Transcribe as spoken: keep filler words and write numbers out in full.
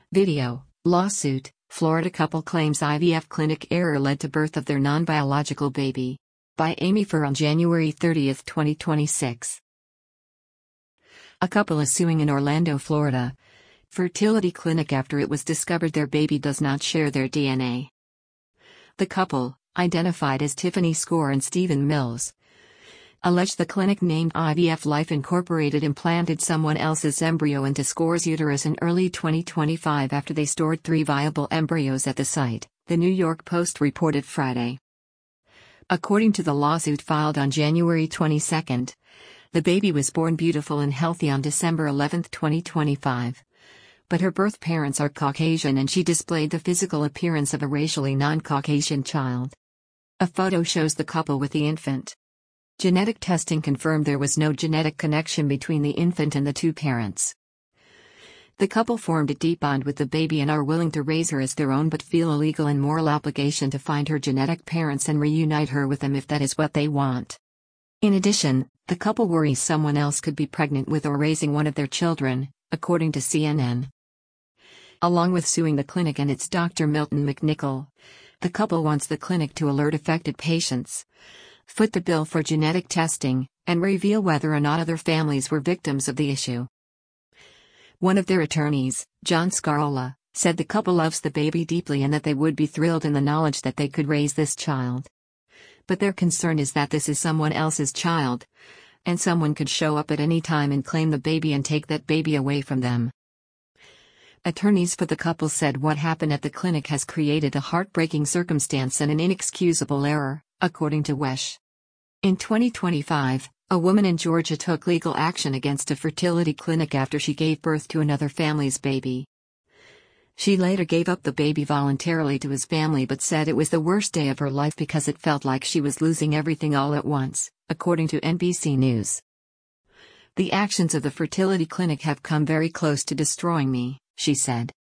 Video, lawsuit, Florida couple claims I V F clinic error led to birth of their non-biological baby. By Amy Furr on January thirtieth, twenty twenty-six. A couple is suing in Orlando, Florida, fertility clinic after it was discovered their baby does not share their D N A. The couple, identified as Tiffany Score and Stephen Mills, alleged the clinic named I V F Life Incorporated implanted someone else's embryo into Score's uterus in early twenty twenty-five after they stored three viable embryos at the site, the New York Post reported Friday. According to the lawsuit filed on January twenty-second, the baby was born beautiful and healthy on December eleventh, twenty twenty-five. But her birth parents are Caucasian and she displayed the physical appearance of a racially non-Caucasian child. A photo shows the couple with the infant. Genetic testing confirmed there was no genetic connection between the infant and the two parents. The couple formed a deep bond with the baby and are willing to raise her as their own but feel a legal and moral obligation to find her genetic parents and reunite her with them if that is what they want. In addition, the couple worries someone else could be pregnant with or raising one of their children, according to C N N. Along with suing the clinic and its Doctor Milton McNichol, the couple wants the clinic to alert affected patients, foot the bill for genetic testing, and reveal whether or not other families were victims of the issue. One of their attorneys, John Scarola, said the couple loves the baby deeply and that they would be thrilled in the knowledge that they could raise this child. But their concern is that this is someone else's child, and someone could show up at any time and claim the baby and take that baby away from them. Attorneys for the couple said what happened at the clinic has created a heartbreaking circumstance and an inexcusable error, according to Wesh. In twenty twenty-five, a woman in Georgia took legal action against a fertility clinic after she gave birth to another family's baby. She later gave up the baby voluntarily to his family but said it was the worst day of her life because it felt like she was losing everything all at once, according to N B C News. "The actions of the fertility clinic have come very close to destroying me," she said.